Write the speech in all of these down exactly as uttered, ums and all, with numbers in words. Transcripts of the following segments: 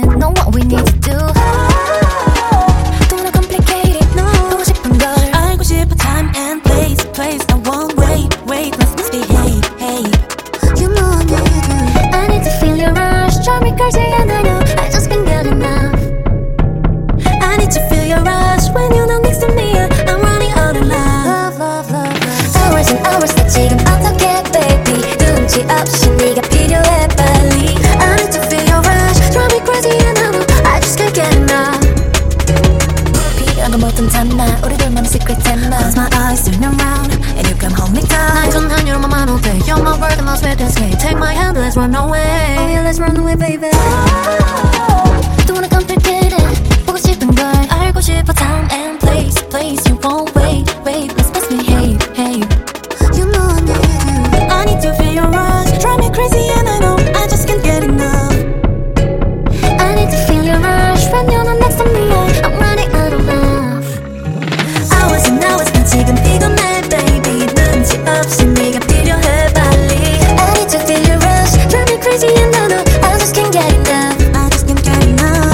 know what we need to do. Don't wanna complicate it, no. 보고 싶은 걸 알고 싶어. Time and place, place. I won't wait, wait. Let's misbehave, hey. You know I need you. I need to feel your rush. Drive me crazy and I know I just can't get enough. I need to feel your rush when you're not next to me. I'm running out of love. Love, love, love, love. Hours and hours 나 지금 어떡해, baby. 눈치 없이 네가 필요해, 빨리. I need to feel your rush. Drive me crazy and I know I just can't get enough. 필요한 건 뭐든 담아 우리들만의 secret 담아. Close my eyes, turn around and you come hold me down. 난 전한 you're my mind all day. You're my world and my sweetest hate. Take my hand, let's run away. Oh yeah, let's run away, baby. Don't wanna complicate it. 보고 싶은 걸 알고 싶어. Time and place, place. You won't wait, wait. Let's misbehave, hey. You know I need you. I need to feel your rush. Drive me crazy and I know I just can't get enough. I need to feel your rush when you're not next to me. I'm running out of love. Hours and hours 난 지금 피곤해, baby. 눈치 없이 네가 필요해, 빨리. I need to feel your rush. Drive me crazy and I know I just can't get enough. I just can't get enough.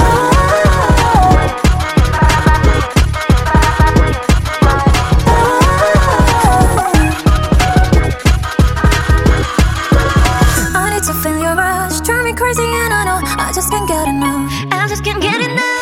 I need to feel your rush. Drive me crazy and I know I just can't get enough. I just can't get enough.